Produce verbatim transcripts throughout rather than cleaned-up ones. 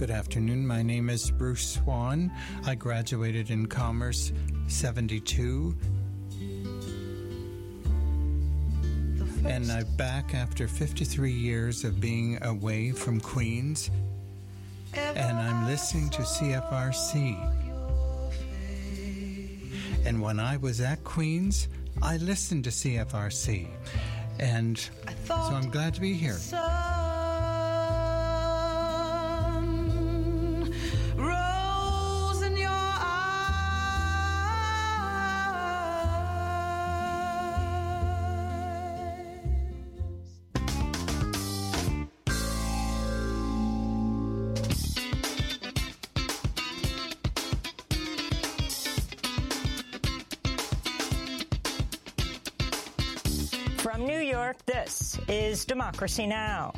Good afternoon. My name is Bruce Swan. I graduated in Commerce seventy-two. And I'm back after fifty-three years of being away from Queens. And I'm listening to C F R C. And when I was at Queens, I listened to C F R C. And so I'm glad to be here. From New York, this is Democracy Now!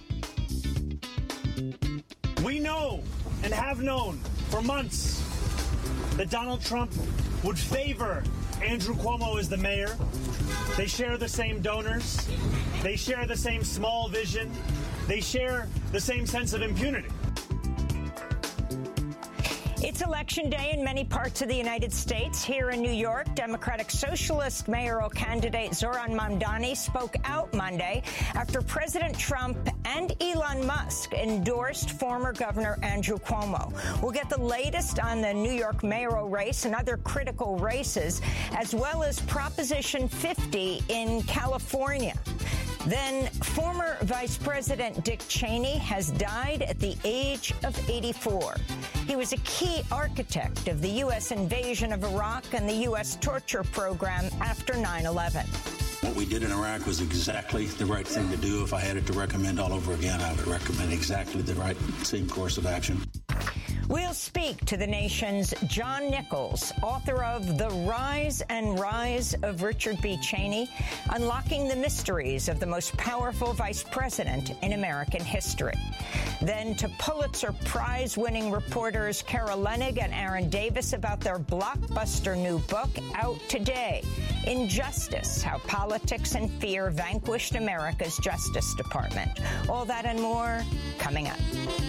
We know and have known for months that Donald Trump would favor Andrew Cuomo as the mayor. They share the same donors. They share the same small vision. They share the same sense of impunity. It's Election Day in many parts of the United States. Here in New York, Democratic Socialist mayoral candidate Zohran Mamdani spoke out Monday after President Trump and Elon Musk endorsed former Governor Andrew Cuomo. We'll get the latest on the New York mayoral race and other critical races, as well as Proposition fifty in California. Then, former Vice President Dick Cheney has died at the age of eighty-four. He was a key architect of the U S invasion of Iraq and the U S torture program after nine eleven. What we did in Iraq was exactly the right thing to do. If I had it to recommend all over again, I would recommend exactly the right same course of action. We'll speak to the nation's John Nichols, author of The Rise and Rise of Richard B. Cheney, unlocking the mysteries of the most powerful vice president in American history. Then to Pulitzer Prize-winning reporters Kara Lenig and Aaron Davis about their blockbuster new book out today, Injustice: How Politics and Fear Vanquished America's Justice Department. All that and more coming up.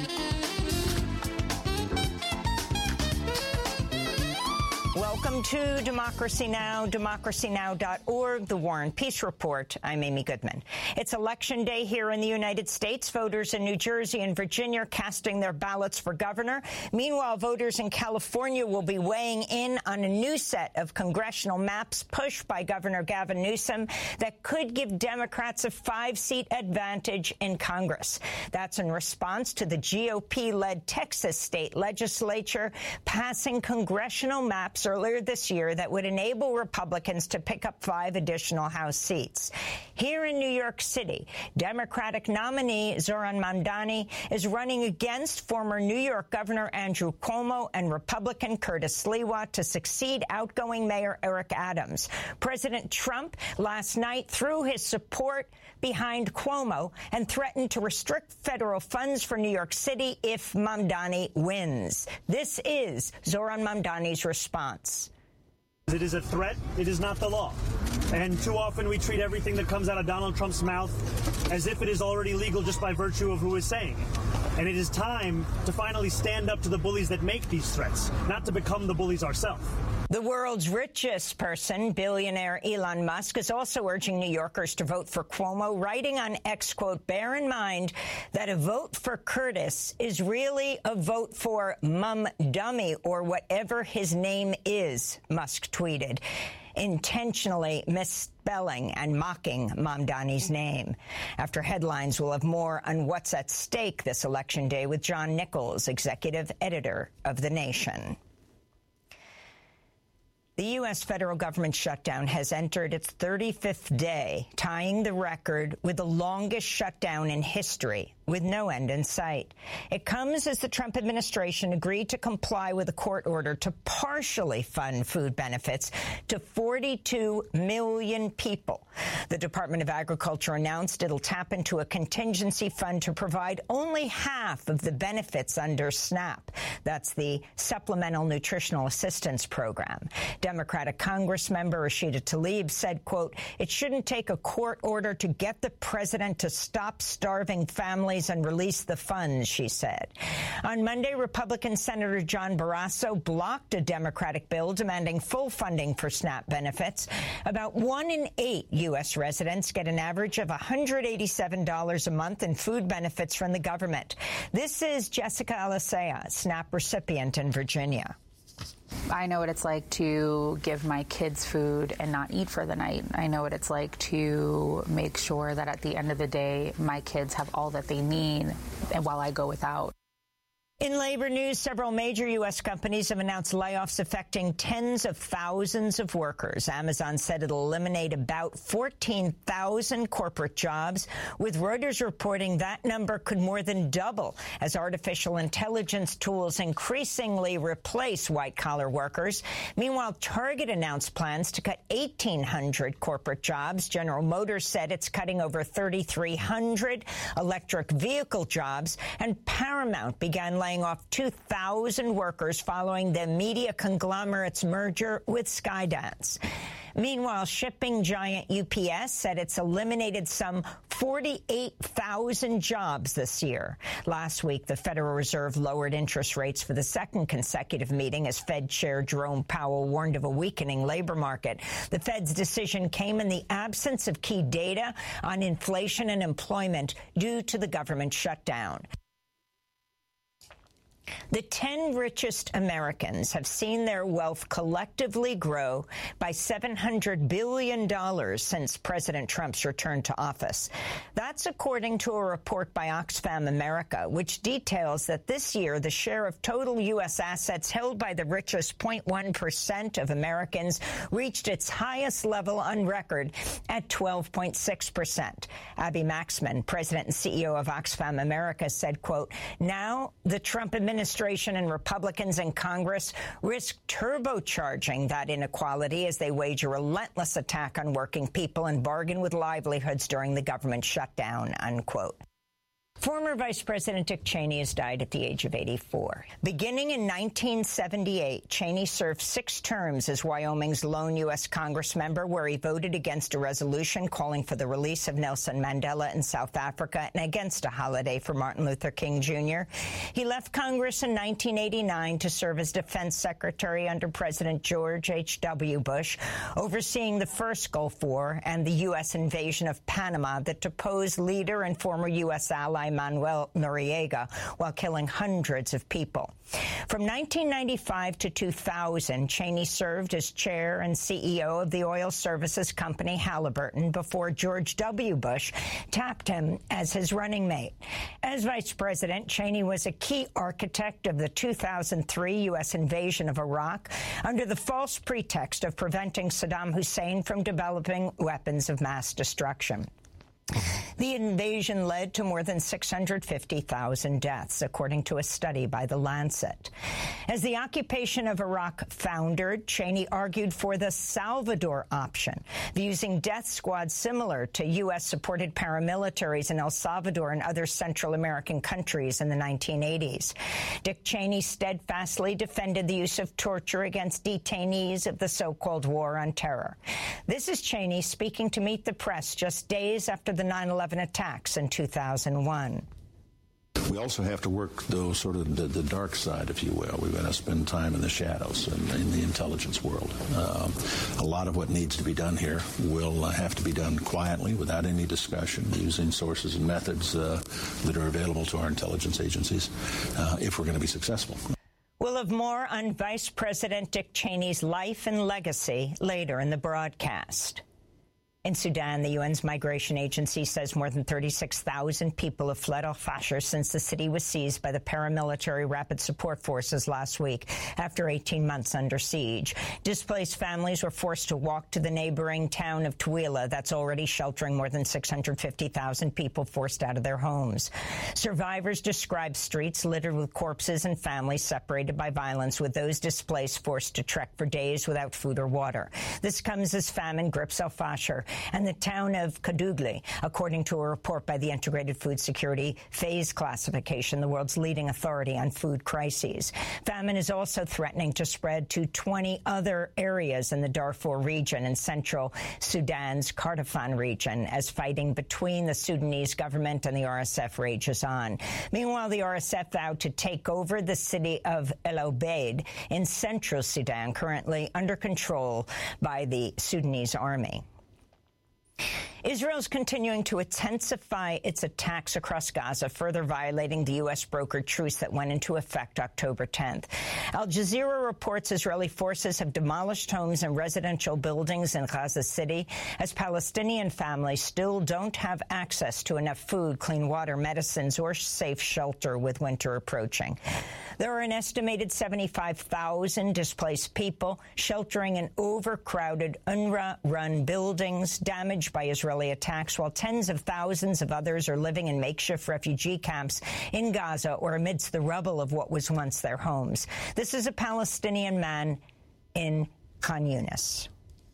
Welcome to Democracy Now!, democracy now dot org, the War and Peace Report. I'm Amy Goodman. It's Election Day here in the United States. Voters in New Jersey and Virginia are casting their ballots for governor. Meanwhile, voters in California will be weighing in on a new set of congressional maps pushed by Governor Gavin Newsom that could give Democrats a five-seat advantage in Congress. That's in response to the G O P-led Texas state legislature passing congressional maps earlier this year that would enable Republicans to pick up five additional House seats. Here in New York City, Democratic nominee Zohran Mamdani is running against former New York Governor Andrew Cuomo and Republican Curtis Sliwa to succeed outgoing Mayor Eric Adams. President Trump last night threw his support behind Cuomo and threatened to restrict federal funds for New York City if Mamdani wins. This is Zohran Mamdani's response. It is a threat. It is not the law. And too often we treat everything that comes out of Donald Trump's mouth as if it is already legal just by virtue of who is saying it. And it is time to finally stand up to the bullies that make these threats, not to become the bullies ourselves. The world's richest person, billionaire Elon Musk, is also urging New Yorkers to vote for Cuomo, writing on X, quote, "Bear in mind that a vote for Curtis is really a vote for Mum Dummy or whatever his name is," Musk tweeted, intentionally misspelling and mocking Mamdani's name. After headlines, we'll have more on what's at stake this election day with John Nichols, executive editor of The Nation. The U S federal government shutdown has entered its thirty-fifth day, tying the record with the longest shutdown in history, with no end in sight. It comes as the Trump administration agreed to comply with a court order to partially fund food benefits to forty-two million people. The Department of Agriculture announced it'll tap into a contingency fund to provide only half of the benefits under SNAP. That's the Supplemental Nutritional Assistance Program. Democratic Congressmember Rashida Tlaib said, quote, "It shouldn't take a court order to get the president to stop starving families families and release the funds, she said. On Monday, Republican Senator John Barrasso blocked a Democratic bill demanding full funding for SNAP benefits. About one in eight U S residents get an average of one hundred eighty-seven dollars a month in food benefits from the government. This is Jessica Alicea, SNAP recipient in Virginia. I know what it's like to give my kids food and not eat for the night. I know what it's like to make sure that at the end of the day, my kids have all that they need and while I go without. In labor news, several major U S companies have announced layoffs affecting tens of thousands of workers. Amazon said it'll eliminate about fourteen thousand corporate jobs, with Reuters reporting that number could more than double as artificial intelligence tools increasingly replace white-collar workers. Meanwhile, Target announced plans to cut eighteen hundred corporate jobs. General Motors said it's cutting over thirty-three hundred electric vehicle jobs, and Paramount began laying off two thousand workers following the media conglomerate's merger with Skydance. Meanwhile, shipping giant U P S said it's eliminated some forty-eight thousand jobs this year. Last week, the Federal Reserve lowered interest rates for the second consecutive meeting as Fed Chair Jerome Powell warned of a weakening labor market. The Fed's decision came in the absence of key data on inflation and employment due to the government shutdown. The ten richest Americans have seen their wealth collectively grow by seven hundred billion dollars since President Trump's return to office. That's according to a report by Oxfam America, which details that this year the share of total U S assets held by the richest zero point one percent of Americans reached its highest level on record at twelve point six percent. Abby Maxman, president and C E O of Oxfam America, said, quote, "Now the Trump administration Administration and Republicans in Congress risk turbocharging that inequality as they wage a relentless attack on working people and bargain with livelihoods during the government shutdown," unquote. Former Vice President Dick Cheney has died at the age of eighty-four. Beginning in nineteen seventy-eight, Cheney served six terms as Wyoming's lone U S Congress member, where he voted against a resolution calling for the release of Nelson Mandela in South Africa and against a holiday for Martin Luther King Junior He left Congress in nineteen eighty-nine to serve as Defense Secretary under President George H W Bush, overseeing the first Gulf War and the U S invasion of Panama that deposed leader and former U S ally Manuel Noriega while killing hundreds of people. From nineteen ninety-five to two thousand, Cheney served as chair and C E O of the oil services company Halliburton before George W. Bush tapped him as his running mate. As vice president, Cheney was a key architect of the two thousand three U S invasion of Iraq under the false pretext of preventing Saddam Hussein from developing weapons of mass destruction. The invasion led to more than six hundred fifty thousand deaths, according to a study by The Lancet. As the occupation of Iraq foundered, Cheney argued for the Salvador option, using death squads similar to U S-supported paramilitaries in El Salvador and other Central American countries in the nineteen eighties. Dick Cheney steadfastly defended the use of torture against detainees of the so-called War on Terror. This is Cheney speaking to Meet the Press just days after the nine eleven attacks in two thousand one. We also have to work, though, sort of the, the dark side, if you will. We've got to spend time in the shadows and in the intelligence world. Um, a lot of what needs to be done here will uh, have to be done quietly, without any discussion, using sources and methods uh, that are available to our intelligence agencies uh, if we're going to be successful. We'll have more on Vice President Dick Cheney's life and legacy later in the broadcast. In Sudan, the U N's migration agency says more than thirty-six thousand people have fled al-Fashir since the city was seized by the paramilitary Rapid Support Forces last week after eighteen months under siege. Displaced families were forced to walk to the neighboring town of Tawila that's already sheltering more than six hundred fifty thousand people forced out of their homes. Survivors describe streets littered with corpses and families separated by violence, with those displaced forced to trek for days without food or water. This comes as famine grips al-Fashir. and the town of Kadugli, according to a report by the Integrated Food Security Phase Classification, the world's leading authority on food crises. Famine is also threatening to spread to twenty other areas in the Darfur region and central Sudan's Kordofan region as fighting between the Sudanese government and the R S F rages on. Meanwhile, the R S F vowed to take over the city of El Obeid in central Sudan, currently under control by the Sudanese army. Israel's continuing to intensify its attacks across Gaza, further violating the U S brokered truce that went into effect October tenth. Al Jazeera reports Israeli forces have demolished homes and residential buildings in Gaza City as Palestinian families still don't have access to enough food, clean water, medicines, or safe shelter with winter approaching. There are an estimated seventy-five thousand displaced people sheltering in overcrowded UNRWA-run buildings damaged by Israeli attacks, while tens of thousands of others are living in makeshift refugee camps in Gaza or amidst the rubble of what was once their homes. This is a Palestinian man in Khan Yunis.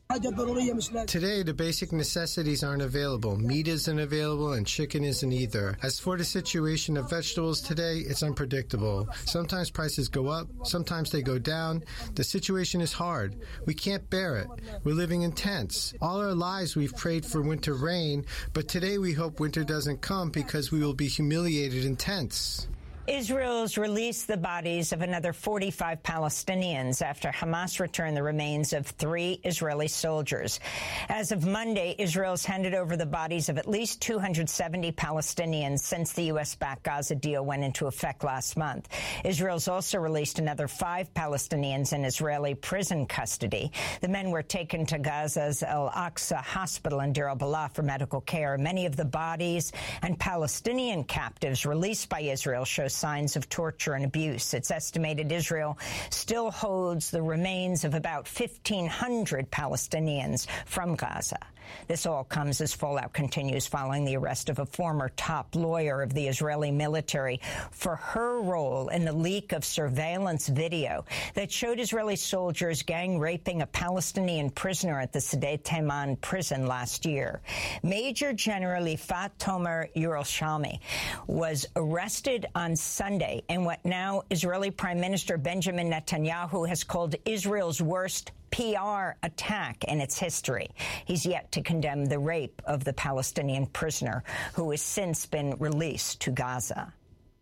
Today, the basic necessities aren't available. Meat isn't available and chicken isn't either. As for the situation of vegetables today, it's unpredictable. Sometimes prices go up, sometimes they go down. The situation is hard. We can't bear it. We're living in tents. All our lives we've prayed for winter rain, but today we hope winter doesn't come because we will be humiliated in tents. Israel's released the bodies of another forty-five Palestinians after Hamas returned the remains of three Israeli soldiers. As of Monday, Israel's handed over the bodies of at least two hundred seventy Palestinians since the U S-backed Gaza deal went into effect last month. Israel's also released another five Palestinians in Israeli prison custody. The men were taken to Gaza's Al-Aqsa Hospital in Deir al-Balah for medical care. Many of the bodies and Palestinian captives released by Israel show signs of torture and abuse. It's estimated Israel still holds the remains of about fifteen hundred Palestinians from Gaza. This all comes as fallout continues following the arrest of a former top lawyer of the Israeli military for her role in the leak of surveillance video that showed Israeli soldiers gang raping a Palestinian prisoner at the Sde Teiman prison last year. Major General Ifat Tomer Yerushalmi was arrested on Sunday in what now Israeli Prime Minister Benjamin Netanyahu has called Israel's worst P R attack in its history. He's yet to condemn the rape of the Palestinian prisoner, who has since been released to Gaza.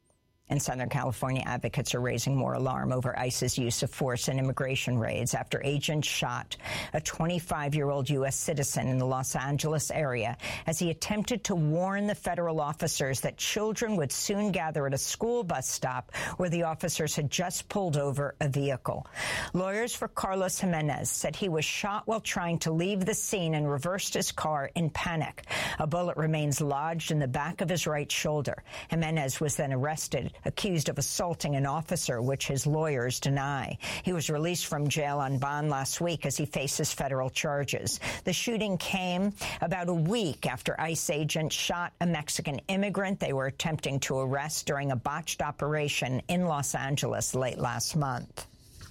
In Southern California, advocates are raising more alarm over ICE's use of force in immigration raids after agents shot a twenty-five-year-old U S citizen in the Los Angeles area as he attempted to warn the federal officers that children would soon gather at a school bus stop where the officers had just pulled over a vehicle. Lawyers for Carlos Jimenez said he was shot while trying to leave the scene and reversed his car in panic. A bullet remains lodged in the back of his right shoulder. Jimenez was then arrested, accused of assaulting an officer, which his lawyers deny. He was released from jail on bond last week as he faces federal charges. The shooting came about a week after ICE agents shot a Mexican immigrant they were attempting to arrest during a botched operation in Los Angeles late last month.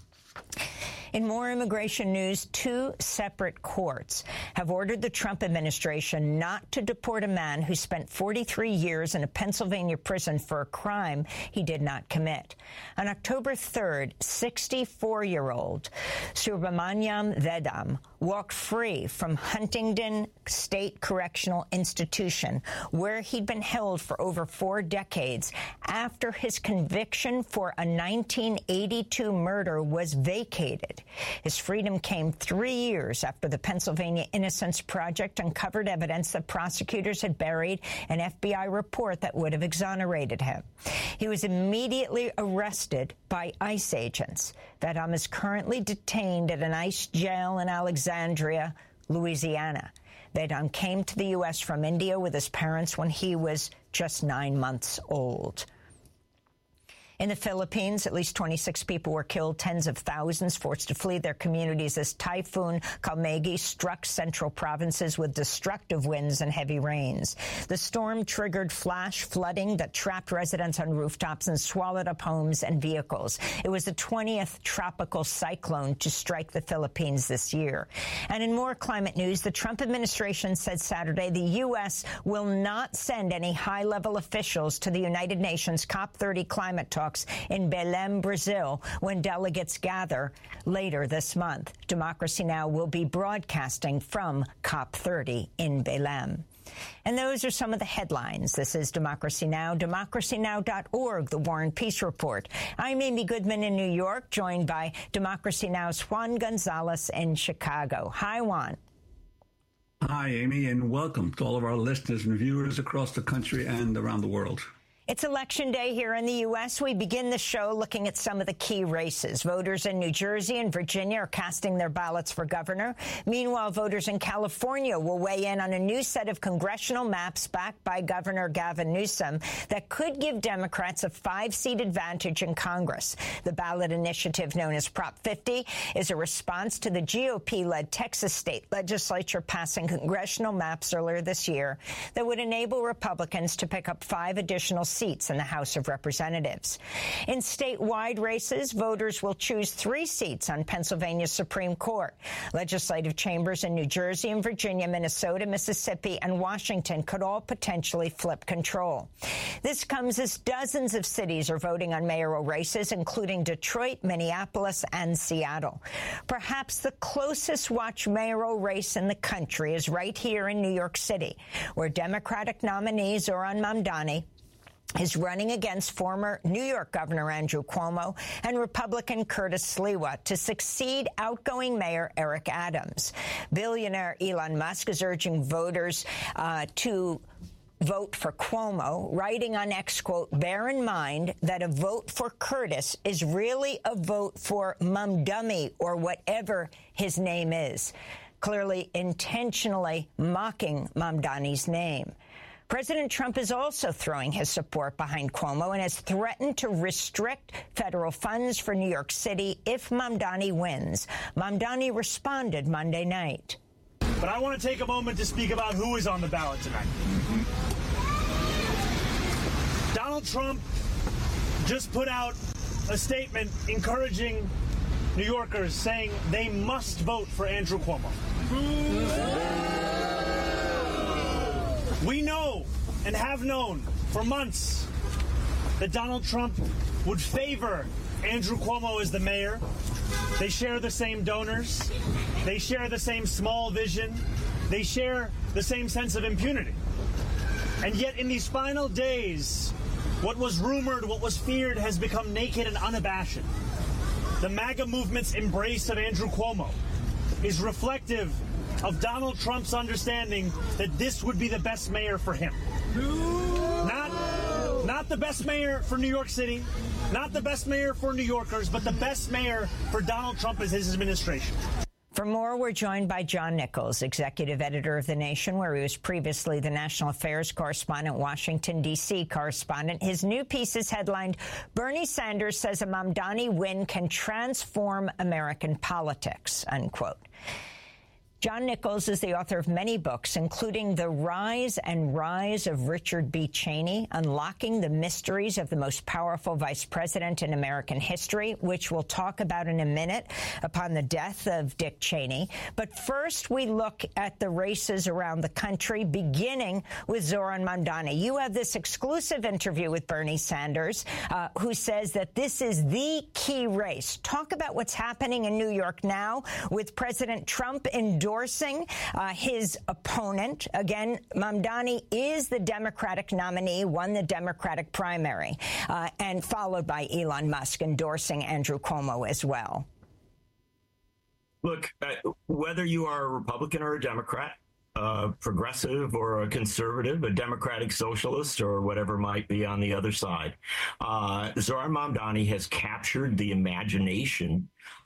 In more immigration news, two separate courts have ordered the Trump administration not to deport a man who spent forty-three years in a Pennsylvania prison for a crime he did not commit. On October third, sixty-four-year-old Subramaniam Vedam walked free from Huntington State Correctional Institution, where he'd been held for over four decades, after his conviction for a nineteen eighty-two murder was vacated. His freedom came three years after the Pennsylvania Innocence Project uncovered evidence that prosecutors had buried an F B I report that would have exonerated him. He was immediately arrested by ICE agents. Vedam is currently detained at an ICE jail in Alexandria, Louisiana. Vedam came to the U S from India with his parents when he was just nine months old. In the Philippines, at least twenty-six people were killed, tens of thousands forced to flee their communities as Typhoon Kalmegi struck central provinces with destructive winds and heavy rains. The storm triggered flash flooding that trapped residents on rooftops and swallowed up homes and vehicles. It was the twentieth tropical cyclone to strike the Philippines this year. And in more climate news, the Trump administration said Saturday the U S will not send any high-level officials to the United Nations COP thirty climate talks in Belém, Brazil, when delegates gather later this month. Democracy Now! Will be broadcasting from COP thirty in Belém. And those are some of the headlines. This is Democracy Now!, democracy now dot org, the War and Peace Report. I'm Amy Goodman in New York, joined by Democracy Now!'s Juan Gonzalez in Chicago. Hi, Juan. Hi, Amy, and welcome to all of our listeners and viewers across the country and around the world. It's Election Day here in the U S. We begin the show looking at some of the key races. Voters in New Jersey and Virginia are casting their ballots for governor. Meanwhile, voters in California will weigh in on a new set of congressional maps backed by Governor Gavin Newsom that could give Democrats a five-seat advantage in Congress. The ballot initiative known as Prop fifty is a response to the G O P-led Texas state legislature passing congressional maps earlier this year that would enable Republicans to pick up five additional seats seats in the House of Representatives. In statewide races, voters will choose three seats on Pennsylvania's Supreme Court. Legislative chambers in New Jersey and Virginia, Minnesota, Mississippi, and Washington could all potentially flip control. This comes as dozens of cities are voting on mayoral races, including Detroit, Minneapolis, and Seattle. Perhaps the closest watch mayoral race in the country is right here in New York City, where Democratic nominee Zohran Mamdani is running against former New York Governor Andrew Cuomo and Republican Curtis Sliwa to succeed outgoing Mayor Eric Adams. Billionaire Elon Musk is urging voters uh, to vote for Cuomo, writing on X, quote, bear in mind that a vote for Curtis is really a vote for Mamdummy or whatever his name is, clearly intentionally mocking Mamdani's name. President Trump is also throwing his support behind Cuomo and has threatened to restrict federal funds for New York City if Mamdani wins. Mamdani responded Monday night. But I want to take a moment to speak about who is on the ballot tonight. Donald Trump just put out a statement encouraging New Yorkers, saying they must vote for Andrew Cuomo. We know and have known for months that Donald Trump would favor Andrew Cuomo as the mayor. They share the same donors. They share the same small vision. They share the same sense of impunity. And yet in these final days, what was rumored, what was feared has become naked and unabashed. The MAGA movement's embrace of Andrew Cuomo is reflective of Donald Trump's understanding that this would be the best mayor for him. Not, not the best mayor for New York City, not the best mayor for New Yorkers, but the best mayor for Donald Trump as his administration. For more, we're joined by John Nichols, executive editor of The Nation, where he was previously the national affairs correspondent, Washington, D C correspondent. His new piece is headlined, Bernie Sanders says a Mamdani win can transform American politics, unquote. John Nichols is the author of many books, including The Rise and Rise of Richard B. Cheney, Unlocking the Mysteries of the Most Powerful Vice President in American History, which we'll talk about in a minute upon the death of Dick Cheney. But first, we look at the races around the country, beginning with Zohran Mamdani. You have this exclusive interview with Bernie Sanders, uh, who says that this is the key race. Talk about what's happening in New York now with President Trump endorsing endorsing uh, his opponent. Again, Mamdani is the Democratic nominee, won the Democratic primary, uh, and followed by Elon Musk endorsing Andrew Cuomo as well. Look, uh, whether you are a Republican or a Democrat, a progressive or a conservative, a democratic socialist or whatever might be on the other side, uh, Zohran Mamdani has captured the imagination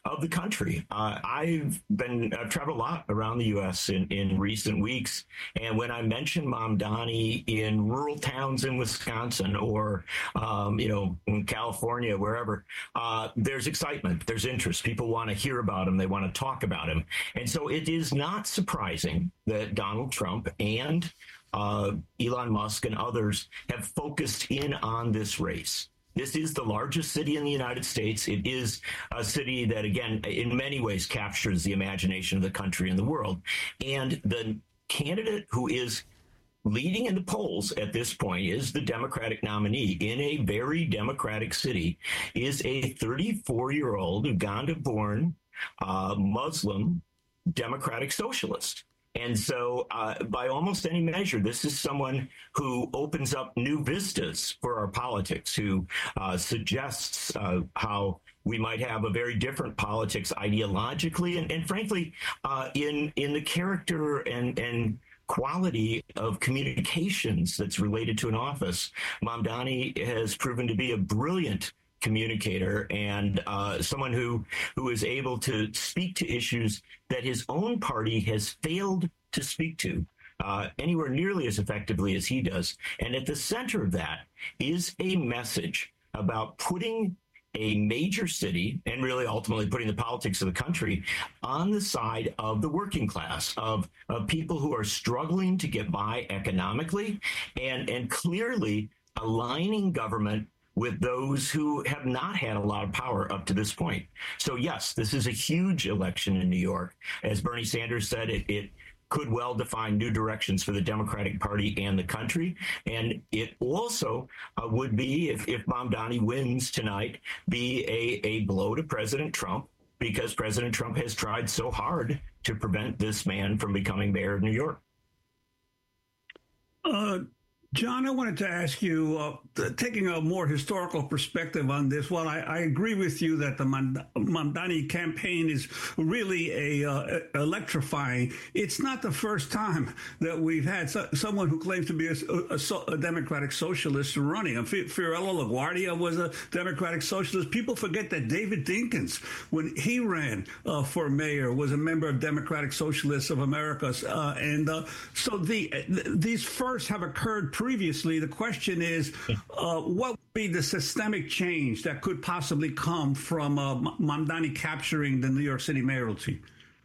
of the country. Uh, I've been I've traveled a lot around the U S in, in recent weeks, and when I mention Mamdani in rural towns in Wisconsin or um, you know in California, wherever, uh, there's excitement, there's interest. People want to hear about him, they want to talk about him, and so it is not surprising that Donald Trump and uh, Elon Musk and others have focused in on this race. This is the largest city in the United States. It is a city that, again, in many ways captures the imagination of the country and the world. And the candidate who is leading in the polls at this point is the Democratic nominee in a very Democratic city, is a thirty-four-year-old Uganda-born uh, Muslim Democratic socialist. And so uh, by almost any measure, this is someone who opens up new vistas for our politics, who uh, suggests uh, how we might have a very different politics ideologically and, and frankly, uh, in in the character and, and quality of communications that's related to an office. Mamdani has proven to be a brilliant communicator and uh, someone who who is able to speak to issues that his own party has failed to speak to uh, anywhere nearly as effectively as he does. And at the center of that is a message about putting a major city and really ultimately putting the politics of the country on the side of the working class, of, of people who are struggling to get by economically, and, and clearly aligning government with those who have not had a lot of power up to this point. So, yes, this is a huge election in New York. As Bernie Sanders said, it, it could well define new directions for the Democratic Party and the country. And it also uh, would be, if, if Mamdani wins tonight, be a, a blow to President Trump, because President Trump has tried so hard to prevent this man from becoming mayor of New York. Uh John, I wanted to ask you, uh, taking a more historical perspective on this, while I, I agree with you that the Mamdani campaign is really a uh, electrifying, it's not the first time that we've had so, someone who claims to be a, a, a Democratic socialist running. Fiorello LaGuardia was a Democratic socialist. People forget that David Dinkins, when he ran uh, for mayor, was a member of Democratic Socialists of America. Uh, and uh, so the, th- these firsts have occurred previously. The question is, uh, what would be the systemic change that could possibly come from uh, Mamdani capturing the New York City mayoralty?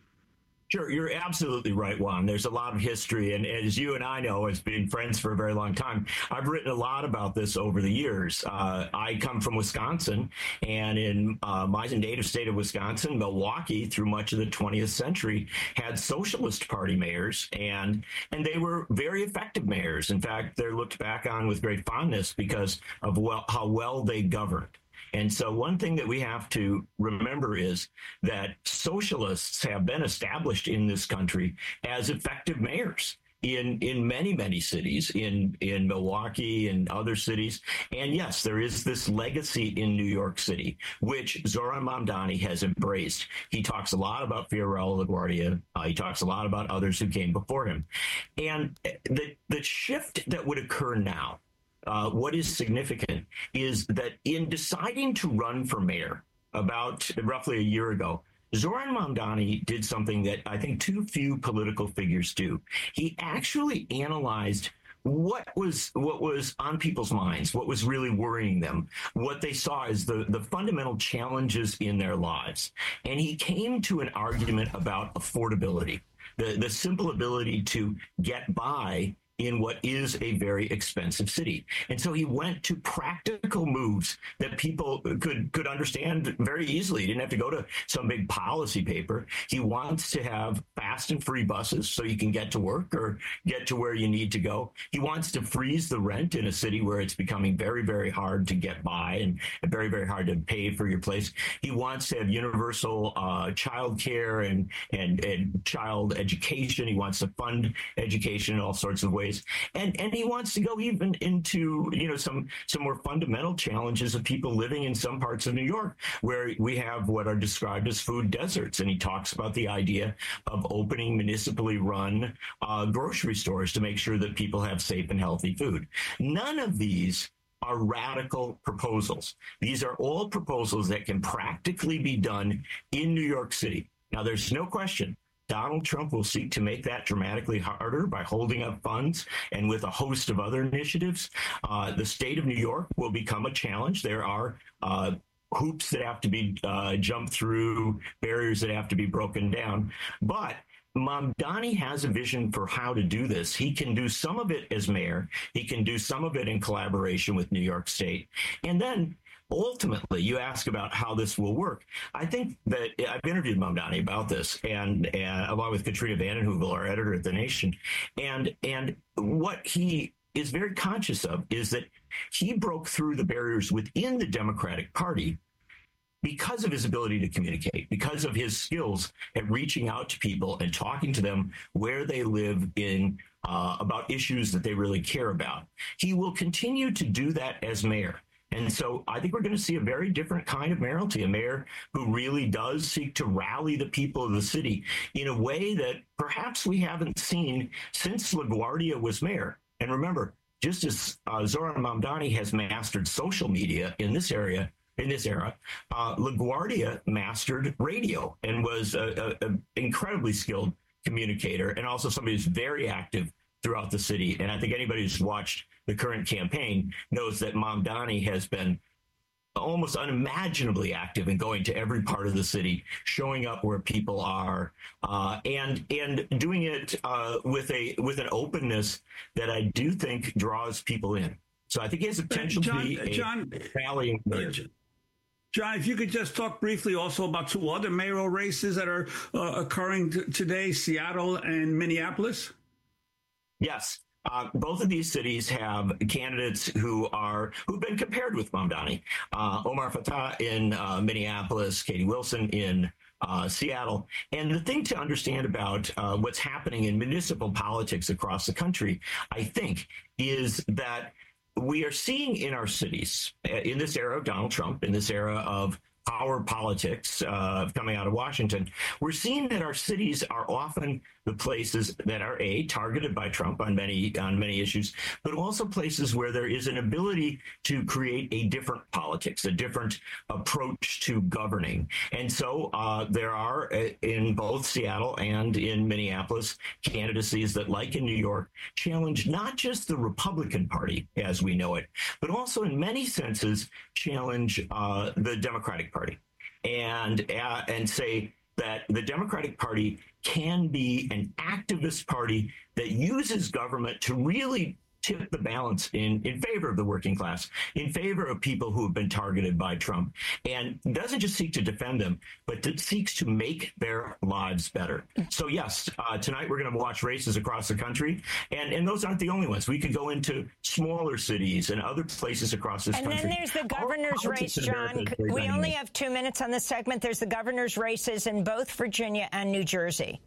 Sure, you're absolutely right, Juan. There's a lot of history, and as you and I know, as being friends for a very long time, I've written a lot about this over the years. Uh, I come from Wisconsin, and in uh, my native state of Wisconsin, Milwaukee, through much of the twentieth century, had Socialist Party mayors, and and they were very effective mayors. In fact, they're looked back on with great fondness because of well, how well they governed. And so one thing that we have to remember is that socialists have been established in this country as effective mayors in, in many, many cities, in, in Milwaukee and other cities. And yes, there is this legacy in New York City, which Zoran Mamdani has embraced. He talks a lot about Fiorello LaGuardia. Uh, he talks a lot about others who came before him. And the, the shift that would occur now, Uh, what is significant is that in deciding to run for mayor about roughly a year ago, Zoran Mamdani did something that I think too few political figures do. He actually analyzed what was what was on people's minds, what was really worrying them, what they saw as the, the fundamental challenges in their lives. And he came to an argument about affordability, the, the simple ability to get by in what is a very expensive city. And so he went to practical moves that people could could understand very easily. He didn't have to go to some big policy paper. He wants to have fast and free buses so you can get to work or get to where you need to go. He wants to freeze the rent in a city where it's becoming very, very hard to get by and very, very hard to pay for your place. He wants to have universal uh, child care and, and, and child education. He wants to fund education in all sorts of ways. And and he wants to go even into, you know, some some more fundamental challenges of people living in some parts of New York where we have what are described as food deserts. And he talks about the idea of opening municipally run uh, grocery stores to make sure that people have safe and healthy food. None of these are radical proposals. These are all proposals that can practically be done in New York City. Now, there's no question Donald Trump will seek to make that dramatically harder by holding up funds and with a host of other initiatives. Uh, the state of New York will become a challenge. There are uh, hoops that have to be uh, jumped through, barriers that have to be broken down. But Mamdani has a vision for how to do this. He can do some of it as mayor. He can do some of it in collaboration with New York State. And then ultimately, you ask about how this will work. I think that I've interviewed Mamdani about this, and, and along with Katrina vanden Heuvel, our editor at The Nation. And, and what he is very conscious of is that he broke through the barriers within the Democratic Party because of his ability to communicate, because of his skills at reaching out to people and talking to them where they live in uh, about issues that they really care about. He will continue to do that as mayor. And so I think we're going to see a very different kind of mayoralty, a mayor who really does seek to rally the people of the city in a way that perhaps we haven't seen since LaGuardia was mayor. And remember, just as uh, Zoran Mamdani has mastered social media in this area, in this era, uh, LaGuardia mastered radio and was an incredibly skilled communicator and also somebody who's very active throughout the city. And I think anybody who's watched the current campaign knows that Mamdani has been almost unimaginably active in going to every part of the city, showing up where people are, uh, and and doing it uh, with a with an openness that I do think draws people in. So I think he has the potential John, to be a John, rallying mayor. John, if you could just talk briefly also about two other mayoral races that are uh, occurring t- today, Seattle and Minneapolis. Yes. Uh, both of these cities have candidates who are who've been compared with Mamdani. Uh, Omar Fatah in uh, Minneapolis, Katie Wilson in uh, Seattle. And the thing to understand about uh, what's happening in municipal politics across the country, I think, is that we are seeing in our cities, in this era of Donald Trump, in this era of power politics uh, coming out of Washington, we're seeing that our cities are often the places that are a targeted by Trump on many on many issues, but also places where there is an ability to create a different politics, a different approach to governing. And so uh, there are uh, in both Seattle and in Minneapolis candidacies that, like in New York, challenge not just the Republican Party as we know it, but also in many senses challenge uh, the Democratic Party and uh, and say that the Democratic Party can be an activist party that uses government to really tip the balance in, in favor of the working class, in favor of people who have been targeted by Trump, and doesn't just seek to defend them, but that seeks to make their lives better. So yes, uh, tonight we're going to watch races across the country, and, and those aren't the only ones. We could go into smaller cities and other places across this and country. And then there's the governor's race, John. We only have two minutes on this segment. There's the governor's races in both Virginia and New Jersey.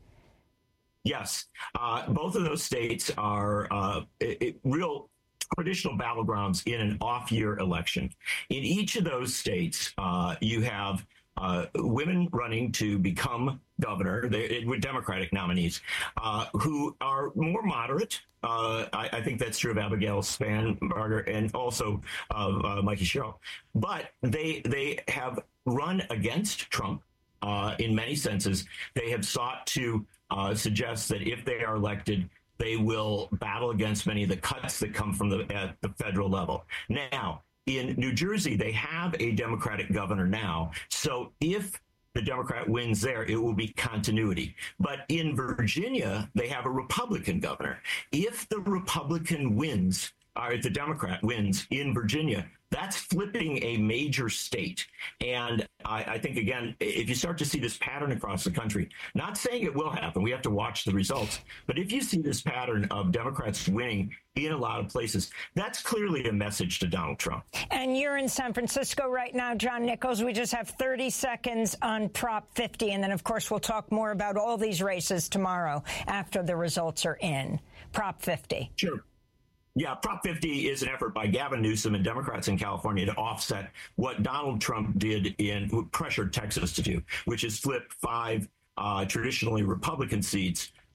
Yes, uh, both of those states are uh, it, it, real traditional battlegrounds in an off-year election. In each of those states, uh, you have uh, women running to become governor, they, with Democratic nominees, uh, who are more moderate. Uh, I, I think that's true of Abigail Spanberger and also of uh, Mikey Sherrill. But they they have run against Trump uh, in many senses. They have sought to Uh, suggests that if they are elected, they will battle against many of the cuts that come from the at the federal level. Now, in New Jersey, they have a Democratic governor now. So if the Democrat wins there, it will be continuity. But in Virginia, they have a Republican governor. If the Republican wins, or if the Democrat wins in Virginia, that's flipping a major state. And I, I think, again, if you start to see this pattern across the country, not saying it will happen, we have to watch the results, but if you see this pattern of Democrats winning in a lot of places, that's clearly a message to Donald Trump. And you're in San Francisco right now, John Nichols. We just have thirty seconds on Prop fifty, and then, of course, we'll talk more about all these races tomorrow after the results are in. Prop fifty. Sure. Yeah, Prop fifty is an effort by Gavin Newsom and Democrats in California to offset what Donald Trump did in pressured Texas to do, which is flip five uh, traditionally Republican seats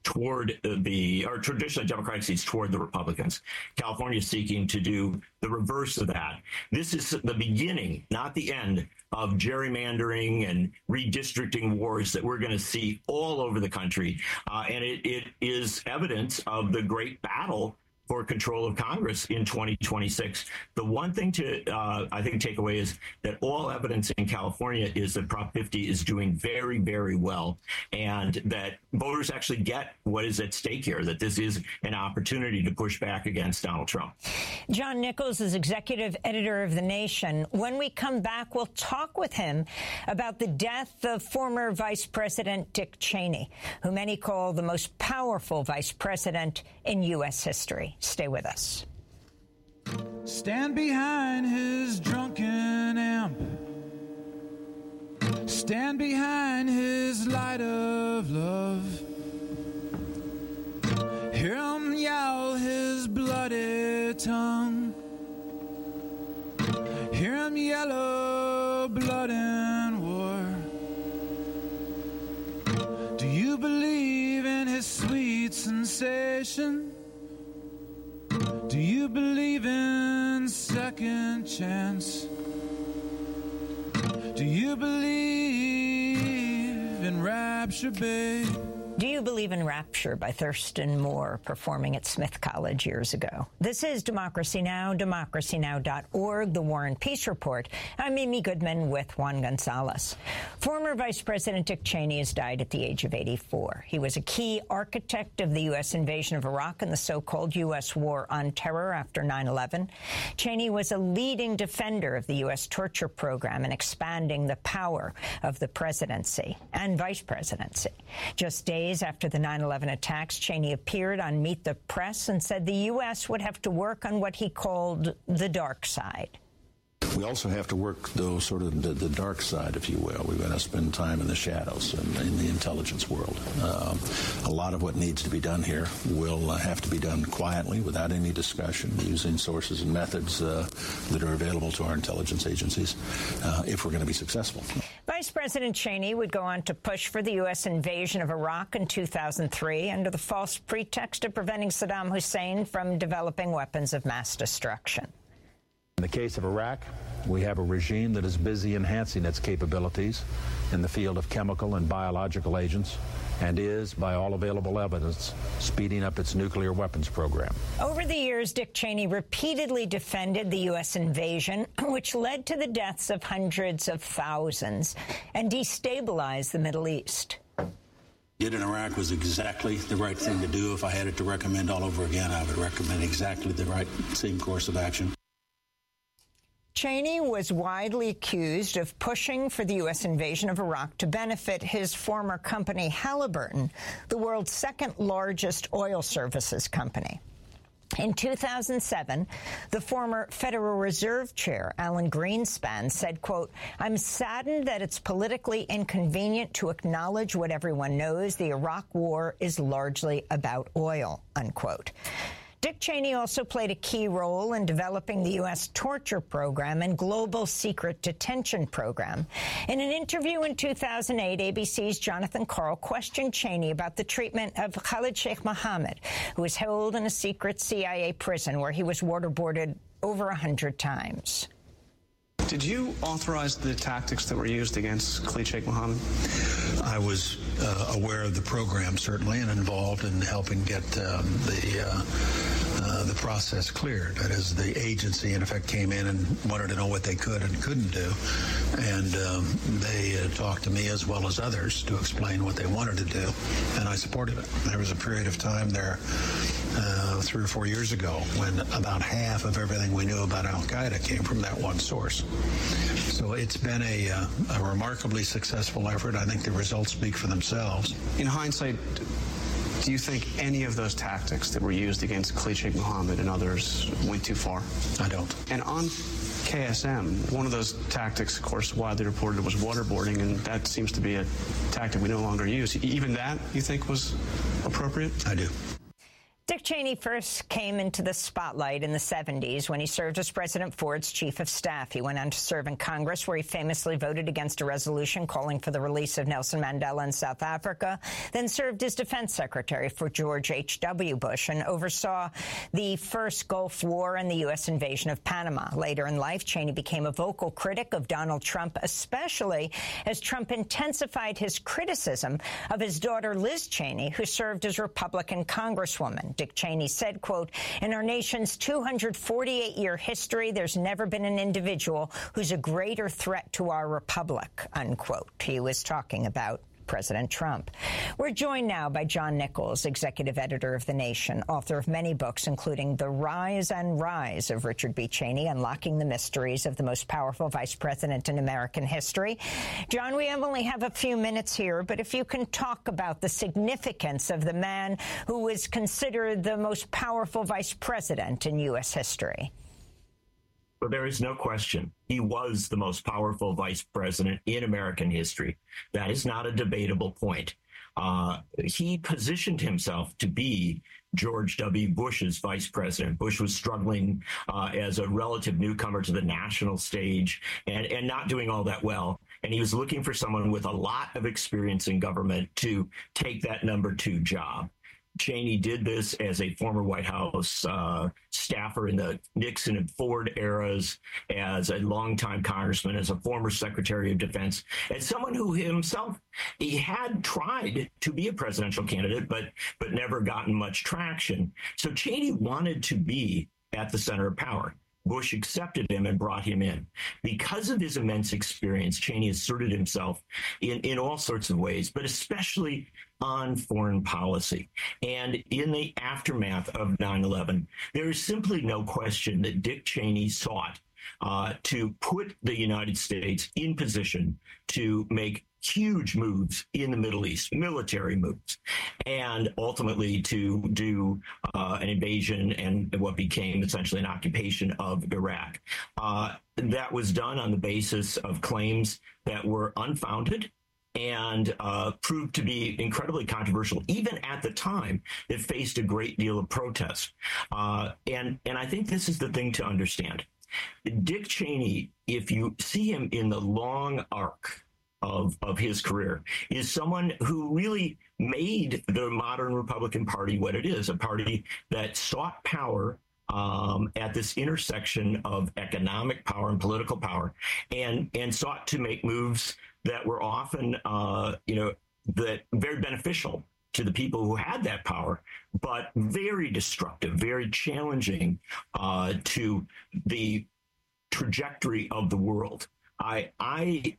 toward the, or traditionally Democratic seats toward the Republicans. California is seeking to do the reverse of that. This is the beginning, not the end, of gerrymandering and redistricting wars that we're going to see all over the country. Uh, and it, it is evidence of the great battle for control of Congress in twenty twenty-six. The one thing to, uh, I think, take away is that all evidence in California is that Prop fifty is doing very, very well, and that voters actually get what is at stake here, that this is an opportunity to push back against Donald Trump. John Nichols is executive editor of The Nation. When we come back, we'll talk with him about the death of former Vice President Dick Cheney, who many call the most powerful vice president in U S history. Stay with us. Stand behind his drunken amp. Stand behind his light of love. Hear him yell his bloody tongue. Hear him yellow blood and war. Do you believe in his sweet sensation? Do you believe in second chance? Do you believe in rapture, babe? Do You Believe in Rapture by Thurston Moore, performing at Smith College years ago. This is Democracy Now!, democracy now dot org, The War and Peace Report. I'm Amy Goodman with Juan Gonzalez. Former Vice President Dick Cheney has died at the age of eighty-four. He was a key architect of the U S invasion of Iraq and the so-called U S war on terror after nine eleven. Cheney was a leading defender of the U S torture program and expanding the power of the presidency and vice presidency. Just days after the nine eleven attacks, Cheney appeared on Meet the Press and said the U S would have to work on what he called the dark side. We also have to work, though, sort of the, the dark side, if you will. We've got to spend time in the shadows and in the intelligence world. Um, a lot of what needs to be done here will uh, have to be done quietly, without any discussion, using sources and methods uh, that are available to our intelligence agencies uh, if we're going to be successful. Vice President Cheney would go on to push for the U S invasion of Iraq in two thousand three under the false pretext of preventing Saddam Hussein from developing weapons of mass destruction. In the case of Iraq, we have a regime that is busy enhancing its capabilities in the field of chemical and biological agents and is, by all available evidence, speeding up its nuclear weapons program. Over the years, Dick Cheney repeatedly defended the U S invasion, which led to the deaths of hundreds of thousands and destabilized the Middle East. Did in Iraq was exactly the right thing to do. If I had it to recommend all over again, I would recommend exactly the right same course of action. Cheney was widely accused of pushing for the U S invasion of Iraq to benefit his former company, Halliburton, the world's second largest oil services company. In two thousand seven, the former Federal Reserve Chair, Alan Greenspan, said, quote, "I'm saddened that it's politically inconvenient to acknowledge what everyone knows. The Iraq war is largely about oil," unquote. Dick Cheney also played a key role in developing the U S torture program and global secret detention program. In an interview in two thousand eight, A B C's Jonathan Karl questioned Cheney about the treatment of Khalid Sheikh Mohammed, who was held in a secret C I A prison where he was waterboarded over a hundred times. Did you authorize the tactics that were used against Khalid Sheikh Mohammed? I was uh, aware of the program, certainly, and involved in helping get um, the uh, uh, the process cleared. That is, the agency, in effect, came in and wanted to know what they could and couldn't do. And um, they uh, talked to me as well as others to explain what they wanted to do, and I supported it. There was a period of time there uh, three or four years ago when about half of everything we knew about al-Qaeda came from that one source. So it's been a, uh, a remarkably successful effort. I think the results speak for themselves. In hindsight, do you think any of those tactics that were used against Khalid Sheikh Mohammed and others went too far? I don't. And on K S M, one of those tactics, of course, widely reported was waterboarding, and that seems to be a tactic we no longer use. Even that, you think, was appropriate? I do. Dick Cheney first came into the spotlight in the seventies when he served as President Ford's chief of staff. He went on to serve in Congress, where he famously voted against a resolution calling for the release of Nelson Mandela in South Africa, then served as defense secretary for George H W. Bush and oversaw the first Gulf War and the U S invasion of Panama. Later in life, Cheney became a vocal critic of Donald Trump, especially as Trump intensified his criticism of his daughter, Liz Cheney, who served as Republican Congresswoman. Dick Cheney said, quote, "In our nation's two hundred forty-eight year history, there's never been an individual who's a greater threat to our republic," unquote. He was talking about President Trump. We're joined now by John Nichols, executive editor of The Nation, author of many books, including The Rise and Rise of Richard B. Cheney, Unlocking the Mysteries of the Most Powerful Vice President in American History. John, we only have a few minutes here, but if you can talk about the significance of the man who was considered the most powerful vice president in U S history. Well, there is no question. He was the most powerful vice president in American history. That is not a debatable point. Uh, he positioned himself to be George W. Bush's vice president. Bush was struggling uh, as a relative newcomer to the national stage and, and not doing all that well. And he was looking for someone with a lot of experience in government to take that number two job. Cheney did this as a former White House uh, staffer in the Nixon and Ford eras, as a longtime congressman, as a former Secretary of Defense, as someone who himself, he had tried to be a presidential candidate, but but never gotten much traction. So Cheney wanted to be at the center of power. Bush accepted him and brought him in. Because of his immense experience, Cheney asserted himself in, in all sorts of ways, but especially on foreign policy. And in the aftermath of nine eleven, there is simply no question that Dick Cheney sought uh, to put the United States in position to make huge moves in the Middle East, military moves, and ultimately to do uh, an invasion and what became essentially an occupation of Iraq. Uh, that was done on the basis of claims that were unfounded and uh, proved to be incredibly controversial, even at the time. It faced a great deal of protest. Uh, and, and I think this is the thing to understand. Dick Cheney, if you see him in the long arc Of, of his career, is someone who really made the modern Republican Party what it is, a party that sought power um, at this intersection of economic power and political power, and and sought to make moves that were often, uh, you know, that very beneficial to the people who had that power, but very destructive, very challenging uh, to the trajectory of the world. I I.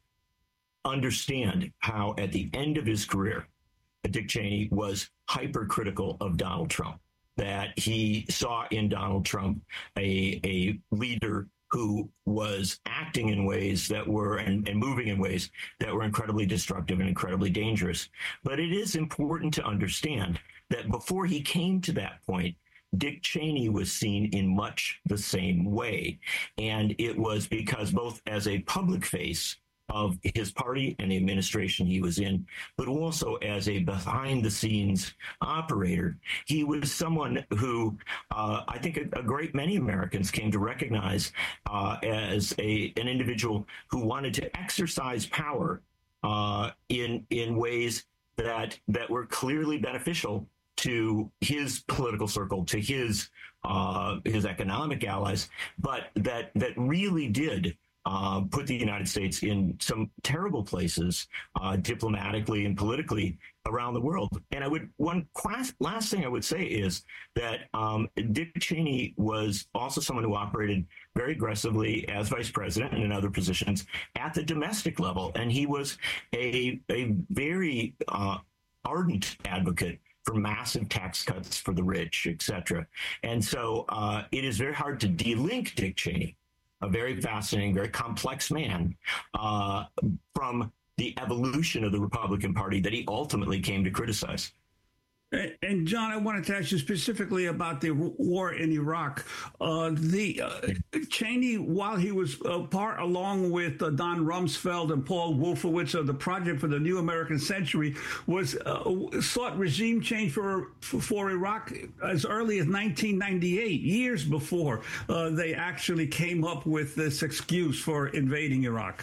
understand how at the end of his career, Dick Cheney was hypercritical of Donald Trump, that he saw in Donald Trump a, a leader who was acting in ways that were and, and moving in ways that were incredibly destructive and incredibly dangerous. But it is important to understand that before he came to that point, Dick Cheney was seen in much the same way. And it was because both as a public face of his party and the administration he was in, but also as a behind-the-scenes operator, he was someone who uh, I think a, a great many Americans came to recognize uh, as a an individual who wanted to exercise power uh, in in ways that that were clearly beneficial to his political circle, to his uh, his economic allies, but that that really did Uh, put the United States in some terrible places uh, diplomatically and politically around the world. And I would one class, last thing I would say is that um, Dick Cheney was also someone who operated very aggressively as vice president and in other positions at the domestic level, and he was a a very uh, ardent advocate for massive tax cuts for the rich, et cetera. And so uh, it is very hard to delink Dick Cheney, a very fascinating, very complex man, uh, from the evolution of the Republican Party that he ultimately came to criticize. And John, I wanted to ask you specifically about the war in Iraq. Uh, the uh, Cheney, while he was uh, part, along with uh, Don Rumsfeld and Paul Wolfowitz of the Project for the New American Century, was uh, sought regime change for, for for Iraq as early as nineteen ninety-eight, years before uh, they actually came up with this excuse for invading Iraq.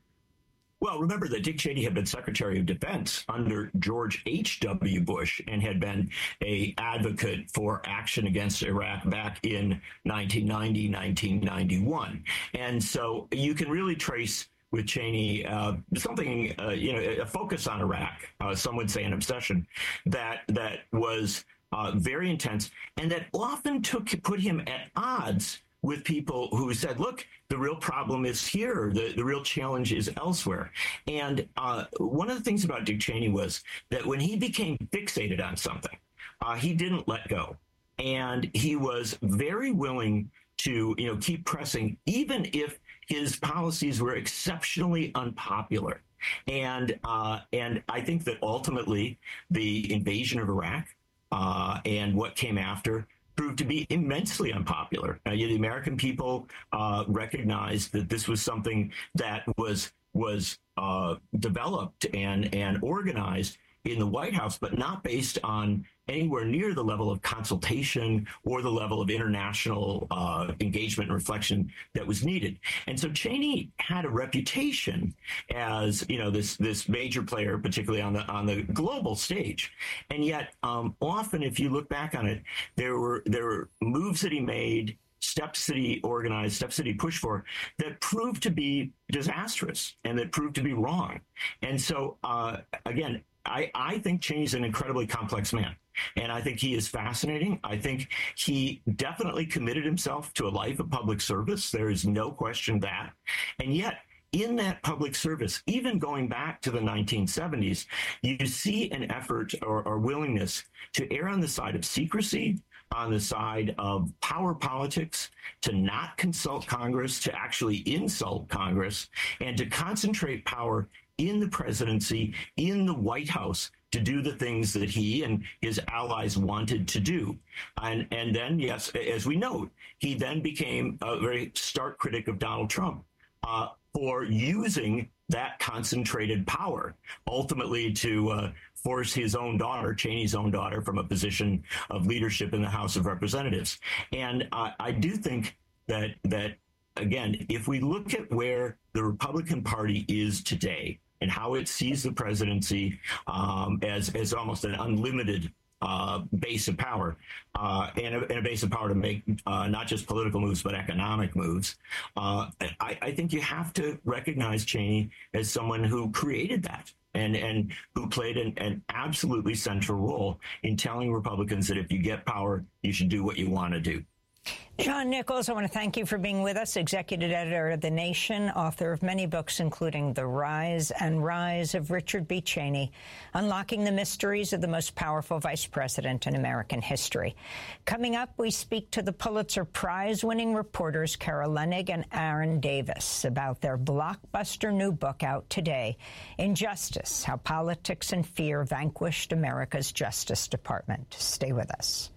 Well, remember that Dick Cheney had been Secretary of Defense under George H W. Bush and had been a advocate for action against Iraq back in nineteen ninety, nineteen ninety-one. And so you can really trace with Cheney uh, something, uh, you know, a focus on Iraq, uh, some would say an obsession, that that was uh, very intense and that often took put him at odds with people who said, look, the real problem is here. The, the real challenge is elsewhere. And uh, one of the things about Dick Cheney was that when he became fixated on something, uh, he didn't let go. And he was very willing to, you know, keep pressing, even if his policies were exceptionally unpopular. And uh, and I think that ultimately the invasion of Iraq uh, and what came after proved to be immensely unpopular. Uh, the American people uh, recognized that this was something that was was uh, developed and and organized in the White House, but not based on anywhere near the level of consultation or the level of international uh, engagement and reflection that was needed. And so Cheney had a reputation as, you know, this this major player, particularly on the on the global stage. And yet, um, often, if you look back on it, there were there were moves that he made, steps that he organized, steps that he pushed for, that proved to be disastrous and that proved to be wrong. And so, uh, again, I, I think Cheney's an incredibly complex man. And I think he is fascinating. I think he definitely committed himself to a life of public service. There is no question that. And yet, in that public service, even going back to the nineteen seventies, you see an effort or, or willingness to err on the side of secrecy, on the side of power politics, to not consult Congress, to actually insult Congress, and to concentrate power in the presidency, in the White House, to do the things that he and his allies wanted to do. And and then, yes, as we note, he then became a very stark critic of Donald Trump uh, for using that concentrated power, ultimately to uh, force his own daughter, Cheney's own daughter, from a position of leadership in the House of Representatives. And uh, I do think that, that, again, if we look at where the Republican Party is today, and how it sees the presidency um, as as almost an unlimited uh, base of power, uh, and, a, and a base of power to make uh, not just political moves, but economic moves. Uh, I, I think you have to recognize Cheney as someone who created that and, and who played an, an absolutely central role in telling Republicans that if you get power, you should do what you want to do. John Nichols, I want to thank you for being with us, executive editor of The Nation, author of many books, including The Rise and Rise of Richard B. Cheney, Unlocking the Mysteries of the Most Powerful Vice President in American History. Coming up, we speak to the Pulitzer Prize-winning reporters Kara Lenig and Aaron Davis about their blockbuster new book out today, Injustice: How Politics and Fear Vanquished America's Justice Department. Stay with us.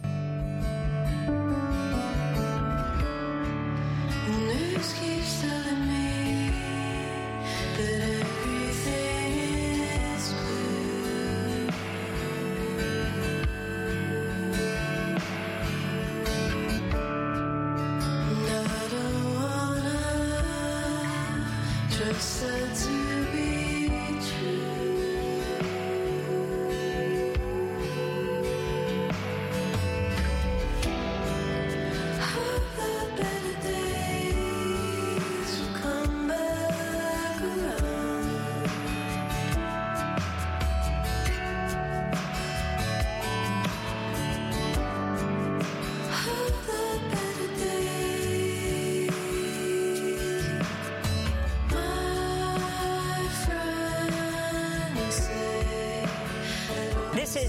News keeps telling me that everything is blue. And I don't wanna trust that to be true.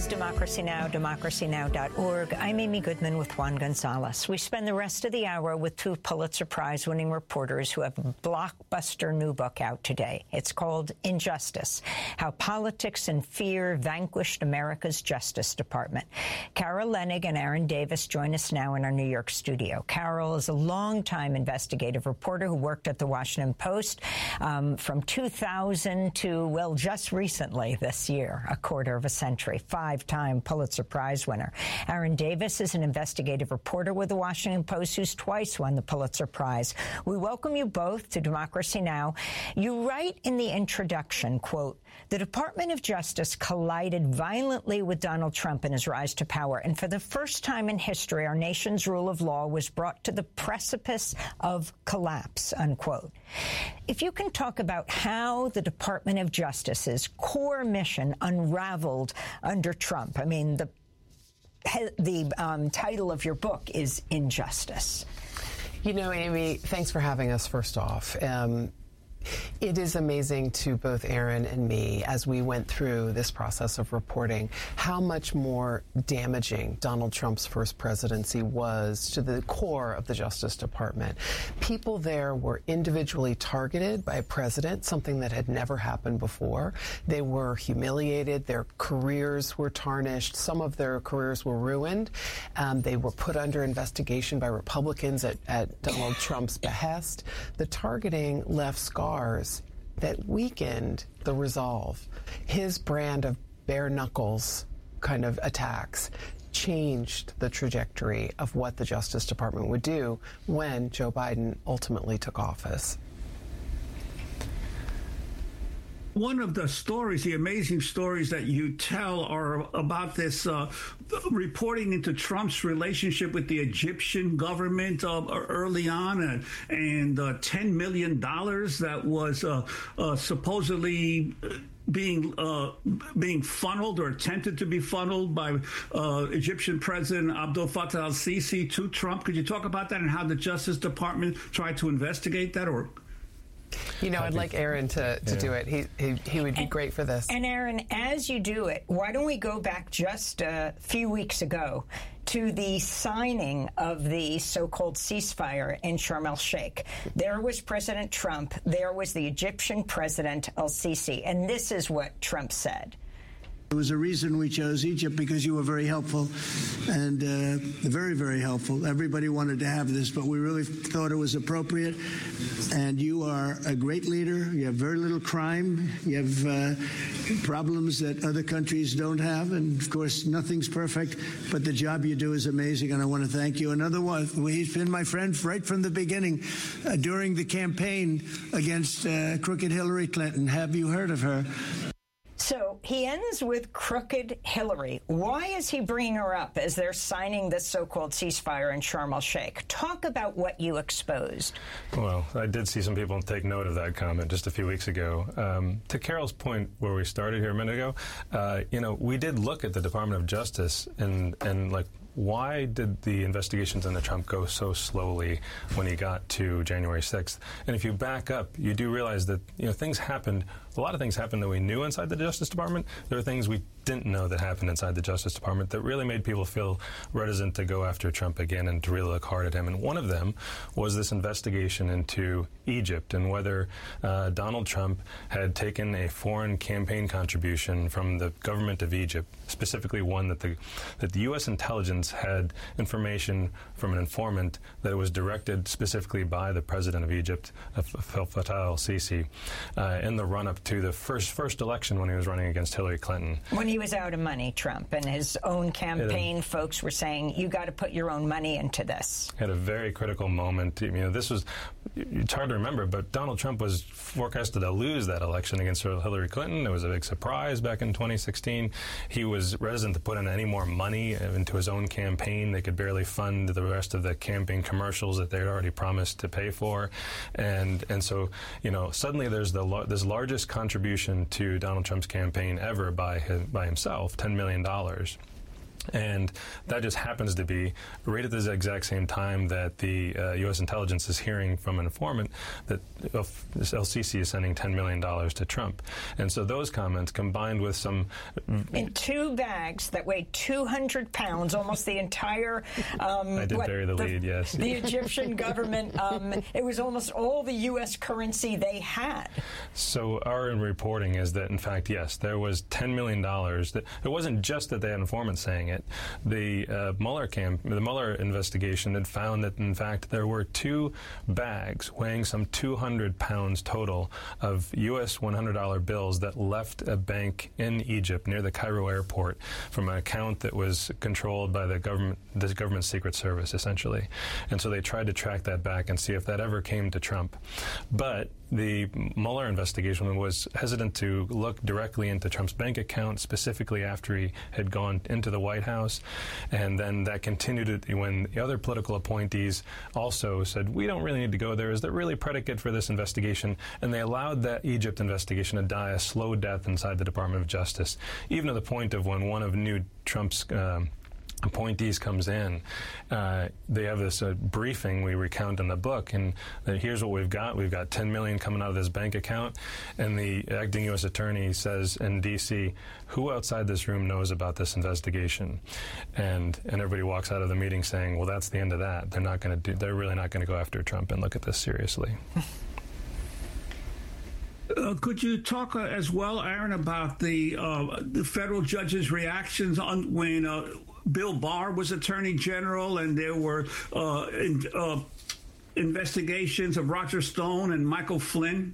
is Democracy Now!, democracy now dot org. I'm Amy Goodman with Juan Gonzalez. We spend the rest of the hour with two Pulitzer Prize-winning reporters who have a blockbuster new book out today. It's called Injustice: How Politics and Fear Vanquished America's Justice Department. Carol Leonnig and Aaron Davis join us now in our New York studio. Carol is a longtime investigative reporter who worked at The Washington Post um, from two thousand to, well, just recently this year, a quarter of a century, five-time Pulitzer Prize winner. Aaron Davis is an investigative reporter with The Washington Post who's twice won the Pulitzer Prize. We welcome you both to Democracy Now! You write in the introduction, quote, "The Department of Justice collided violently with Donald Trump in his rise to power, and for the first time in history, our nation's rule of law was brought to the precipice of collapse," unquote. If you can talk about how the Department of Justice's core mission unraveled under Trump. I mean, the the um, title of your book is Injustice. You know, Amy, thanks for having us, first off. Um, It is amazing to both Aaron and me, as we went through this process of reporting, how much more damaging Donald Trump's first presidency was to the core of the Justice Department. People there were individually targeted by a president, something that had never happened before. They were humiliated. Their careers were tarnished. Some of their careers were ruined. Um, they were put under investigation by Republicans at, at Donald Trump's behest. The targeting left scars that weakened the resolve. His brand of bare knuckles kind of attacks changed the trajectory of what the Justice Department would do when Joe Biden ultimately took office. One of the stories, the amazing stories that you tell, are about this uh, reporting into Trump's relationship with the Egyptian government uh, early on, and, and uh, ten million dollars that was uh, uh, supposedly being uh, being funneled or attempted to be funneled by uh, Egyptian President Abdel Fattah al-Sisi to Trump. Could you talk about that and how the Justice Department tried to investigate that? Or You know, I'd like Aaron to, to yeah. do it. He, he he would be and, great for this. And Aaron, as you do it, why don't we go back just a few weeks ago to the signing of the so-called ceasefire in Sharm el-Sheikh. There was President Trump. There was the Egyptian President al-Sisi. And this is what Trump said. There was a reason we chose Egypt, because you were very helpful and uh, very, very helpful. Everybody wanted to have this, but we really thought it was appropriate. And you are a great leader. You have very little crime. You have uh, problems that other countries don't have. And, of course, nothing's perfect, but the job you do is amazing, and I want to thank you. Another one, he's been my friend right from the beginning uh, during the campaign against uh, crooked Hillary Clinton. Have you heard of her? So he ends with crooked Hillary. Why is he bringing her up as they're signing this so-called ceasefire in Sharm el-Sheikh? Talk about what you exposed. Well, I did see some people take note of that comment just a few weeks ago. Um, to Carol's point where we started here a minute ago, uh, you know, we did look at the Department of Justice and, and like, why did the investigations into Trump go so slowly when he got to January sixth? And if you back up, you do realize that, you know, things happened. A lot of things happened that we knew inside the Justice Department. There are things we didn't know that happened inside the Justice Department that really made people feel reticent to go after Trump again and to really look hard at him. And one of them was this investigation into Egypt and whether uh, Donald Trump had taken a foreign campaign contribution from the government of Egypt, specifically one that the that the U S intelligence had information from an informant that was directed specifically by the president of Egypt, Fattah al-Sisi, uh, in the run-up to the first first election when he was running against Hillary Clinton. When he was out of money, Trump, and his own campaign a, folks were saying, you got to put your own money into this. At a very critical moment. You know, this was, it's hard to remember, but Donald Trump was forecasted to lose that election against Hillary Clinton. It was a big surprise back in twenty sixteen. He was reticent to put in any more money into his own campaign. They could barely fund the rest of the campaign commercials that they had already promised to pay for. And and so, you know, suddenly there's the this largest contribution to Donald Trump's campaign ever by his, by himself, ten million dollars. And that just happens to be right at the exact same time that the uh, U S intelligence is hearing from an informant that El-Sisi is sending ten million dollars to Trump. And so those comments combined with some... In two bags that weigh two hundred pounds, almost the entire... Um, I did what, bury the, the lead, yes. The Egyptian government, um, it was almost all the U S currency they had. So our reporting is that, in fact, yes, there was ten million dollars. That, it wasn't just that they had informants saying it. The uh, Mueller camp, the Mueller investigation had found that, in fact, there were two bags weighing some two hundred pounds total of U S one hundred dollar bills that left a bank in Egypt near the Cairo airport from an account that was controlled by the government, the government Secret Service, essentially. And so they tried to track that back and see if that ever came to Trump. But the Mueller investigation was hesitant to look directly into Trump's bank account, specifically after he had gone into the White House. And then that continued when the other political appointees also said, we don't really need to go there. Is that really predicate for this investigation? And they allowed that Egypt investigation to die a slow death inside the Department of Justice, even to the point of when one of new Trump's um, appointees comes in, uh, they have this uh, briefing we recount in the book, and uh, here's what we've got. We've got ten million dollars coming out of this bank account, and the acting U S attorney says in D C, who outside this room knows about this investigation? And and everybody walks out of the meeting saying, well, that's the end of that. They're not going to do. They're really not going to go after Trump and look at this seriously. Uh, could you talk uh, as well, Aaron, about the uh, the federal judge's reactions on when uh, Bill Barr was Attorney General and there were uh, in, uh, investigations of Roger Stone and Michael Flynn?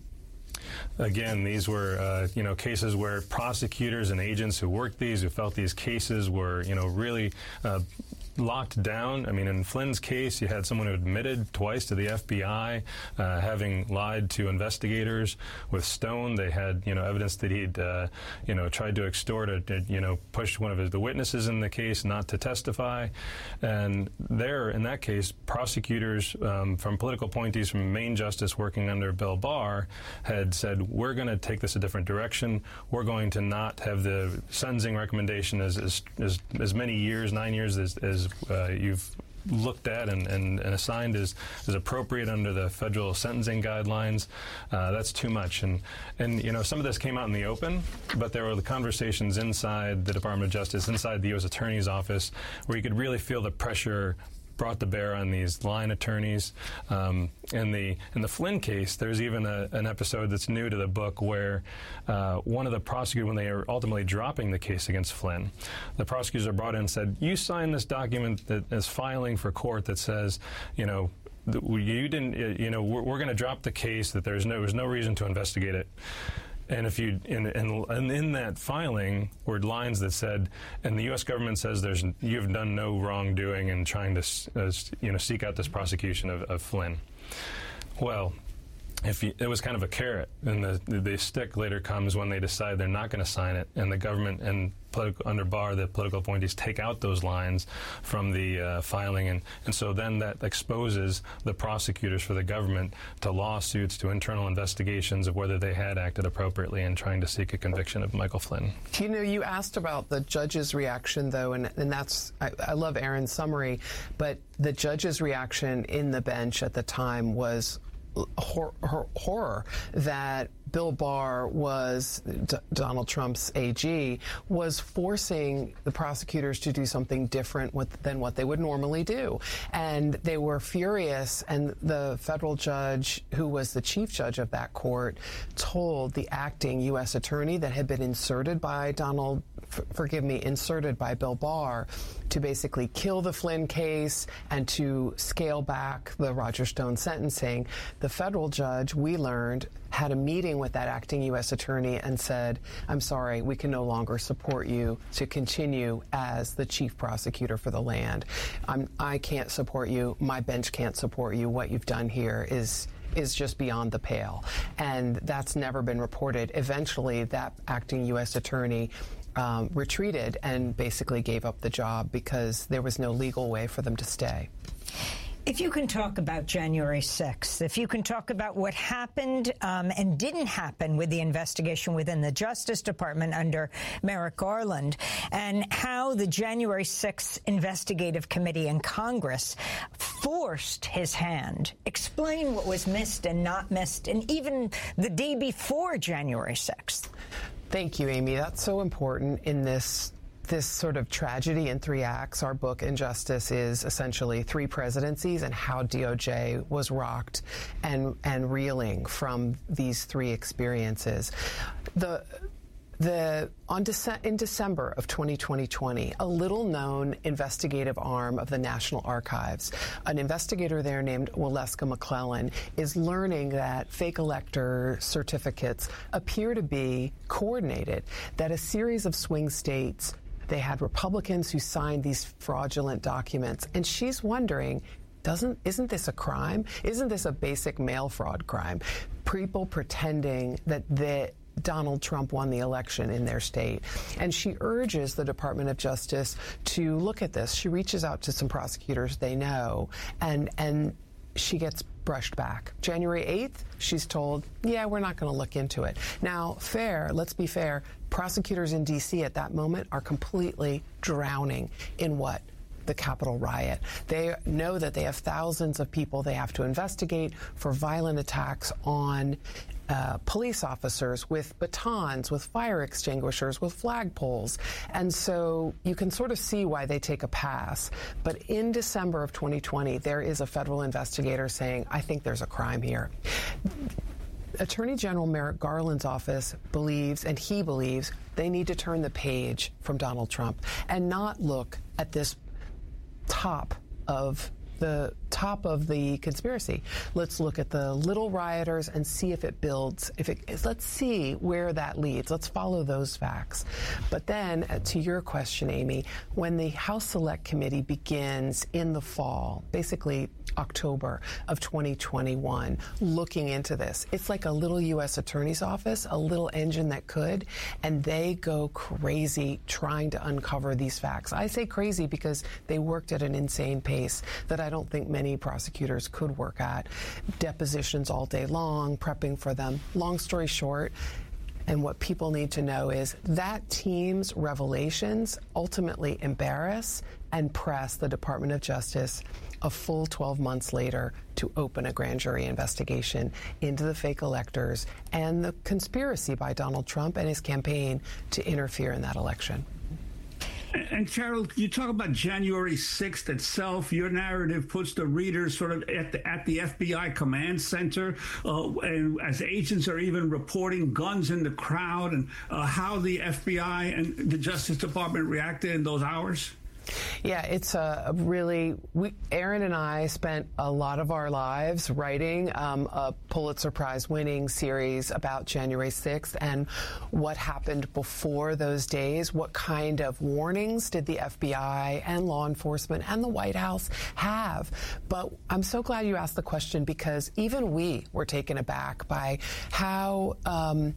Again, these were, uh, you know, cases where prosecutors and agents who worked these, who felt these cases were, you know, really uh, locked down. I mean, in Flynn's case, you had someone who admitted twice to the F B I, uh, having lied to investigators. With Stone, they had, you know, evidence that he'd, uh, you know, tried to extort, or, you know, push one of his, the witnesses in the case not to testify. And there, in that case, prosecutors um, from political appointees from Main Justice working under Bill Barr had said, we're going to take this a different direction. We're going to not have the sentencing recommendation as as, as, as many years, nine years as, as uh, you've looked at and, and, and assigned as, as appropriate under the federal sentencing guidelines. Uh, that's too much. And, and, you know, some of this came out in the open, but there were the conversations inside the Department of Justice, inside the U S Attorney's Office, where you could really feel the pressure brought to bear on these line attorneys. Um, in the in the Flynn case, there's even a, an episode that's new to the book where uh, one of the prosecutors, when they are ultimately dropping the case against Flynn, the prosecutors are brought in and said, you signed this document that is filing for court that says, you know, you didn't, you know, we're, we're going to drop the case, that there's no, there's no reason to investigate it. And if you and, and and in that filing were lines that said, and the U S government says there's you've done no wrongdoing in trying to uh, you know seek out this prosecution of, of Flynn. Well, if you, it was kind of a carrot, and the, the the stick later comes when they decide they're not going to sign it, and the government and political, under Barr, the political appointees take out those lines from the uh, filing, and, and so then that exposes the prosecutors for the government to lawsuits, to internal investigations of whether they had acted appropriately in trying to seek a conviction of Michael Flynn. You know, you asked about the judge's reaction, though, and, and that's, I, I love Aaron's summary, but the judge's reaction in the bench at the time was Hor- hor- horror that Bill Barr was, D- Donald Trump's A G, was forcing the prosecutors to do something different with, than what they would normally do. And they were furious, and the federal judge, who was the chief judge of that court, told the acting U S attorney that had been inserted by Donald, f- forgive me, inserted by Bill Barr, to basically kill the Flynn case and to scale back the Roger Stone sentencing. The federal judge, we learned, had a meeting with that acting U S attorney and said, I'm sorry, we can no longer support you to continue as the chief prosecutor for the land. I'm, I can't support you. My bench can't support you. What you've done here is is just beyond the pale. And that's never been reported. Eventually, that acting U S attorney um, retreated and basically gave up the job because there was no legal way for them to stay. If you can talk about January sixth, if you can talk about what happened um, and didn't happen with the investigation within the Justice Department under Merrick Garland, and how the January sixth Investigative Committee in Congress forced his hand. Explain what was missed and not missed, and even the day before January sixth. Thank you, Amy. That's so important in this This sort of tragedy in three acts. Our book, Injustice, is essentially three presidencies and how D O J was rocked and and reeling from these three experiences. The The on Dece- in December of twenty twenty, a little-known investigative arm of the National Archives, an investigator there named Waleska McClellan, is learning that fake elector certificates appear to be coordinated, that a series of swing states, they had Republicans who signed these fraudulent documents, and she's wondering, doesn't isn't this a crime? Isn't this a basic mail fraud crime? People pretending that the Donald Trump won the election in their state. And she urges the Department of Justice to look at this. She reaches out to some prosecutors they know, and and she gets brushed back. January eighth, she's told, yeah, we're not going to look into it. Now, fair, let's be fair, prosecutors in D C at that moment are completely drowning in what? The Capitol riot. They know that they have thousands of people they have to investigate for violent attacks on uh, police officers with batons, with fire extinguishers, with flagpoles. And so you can sort of see why they take a pass. But in December of twenty twenty, there is a federal investigator saying, I think there's a crime here. Attorney General Merrick Garland's office believes, and he believes, they need to turn the page from Donald Trump and not look at this top of the top of the conspiracy. Let's look at the little rioters and see if it builds, if it is, let's see where that leads. Let's follow those facts. But then uh, to your question, Amy, when the House Select Committee begins in the fall, basically October of twenty twenty-one, looking into this, it's like a little U S Attorney's Office, a little engine that could, and they go crazy trying to uncover these facts. I say crazy because they worked at an insane pace that I don't think many prosecutors could work at. Depositions all day long, prepping for them. Long story short, and what people need to know is that team's revelations ultimately embarrass and press the Department of Justice a full twelve months later to open a grand jury investigation into the fake electors and the conspiracy by Donald Trump and his campaign to interfere in that election. And Carol, you talk about January sixth itself. Your narrative puts the readers sort of at the, at the F B I command center, uh, and as agents are even reporting guns in the crowd, and uh, how the F B I and the Justice Department reacted in those hours. Yeah, it's a really, we, Aaron and I spent a lot of our lives writing um, a Pulitzer Prize winning series about January sixth and what happened before those days. What kind of warnings did the F B I and law enforcement and the White House have? But I'm so glad you asked the question, because even we were taken aback by how, um,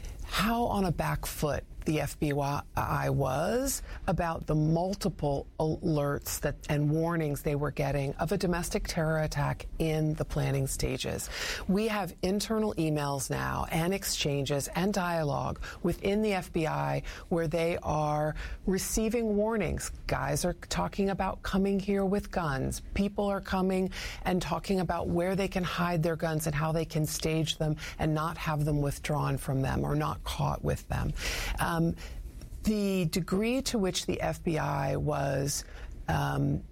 how on a back foot the F B I was about the multiple alerts that and warnings they were getting of a domestic terror attack in the planning stages. We have internal emails now and exchanges and dialogue within the F B I where they are receiving warnings. Guys are talking about coming here with guns. People are coming and talking about where they can hide their guns and how they can stage them and not have them withdrawn from them or not caught with them. Um, the degree to which the F B I was, um,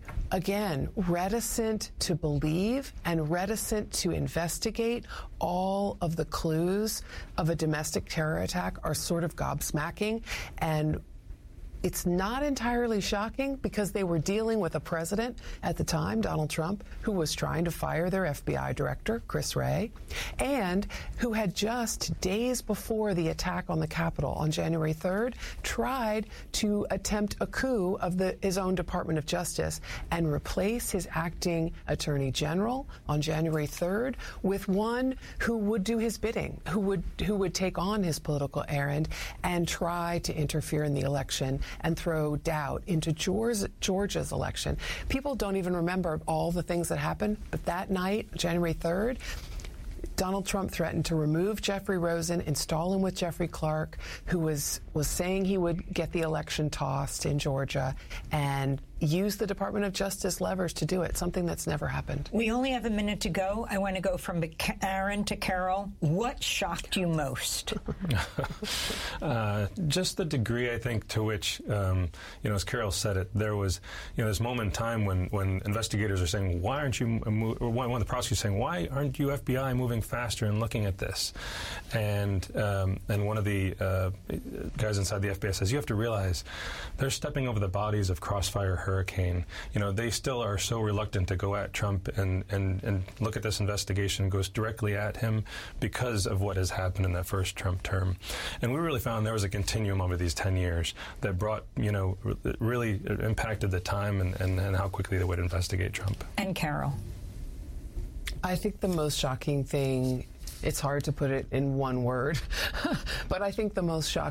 again, reticent to believe and reticent to investigate all of the clues of a domestic terror attack are sort of gobsmacking. And it's not entirely shocking, because they were dealing with a president at the time, Donald Trump, who was trying to fire their F B I director, Chris Wray, and who had just days before the attack on the Capitol on January third tried to attempt a coup of the, his own Department of Justice and replace his acting attorney general on January third with one who would do his bidding, who would who would take on his political errand and try to interfere in the election and throw doubt into Georgia's election. People don't even remember all the things that happened, but that night, January third, Donald Trump threatened to remove Jeffrey Rosen, install him with Jeffrey Clark, who was, was saying he would get the election tossed in Georgia, and use the Department of Justice levers to do it, something that's never happened. We only have a minute to go. I want to go from Aaron to Carol. What shocked you most? uh, just the degree, I think, to which, um, you know, as Carol said it, there was, you know, this moment in time when, when investigators are saying, why aren't you, mo- or one of the prosecutors saying, why aren't you F B I moving faster and looking at this? And um, and one of the uh, guys inside the F B I says, you have to realize they're stepping over the bodies of Crossfire Hurricane. You know, they still are so reluctant to go at Trump and, and, and look at this investigation goes directly at him because of what has happened in that first Trump term. And we really found there was a continuum over these ten years that brought, you know, really impacted the time and, and, and how quickly they would investigate Trump. And Carol. I think the most shocking thing, it's hard to put it in one word, but I think the most shocking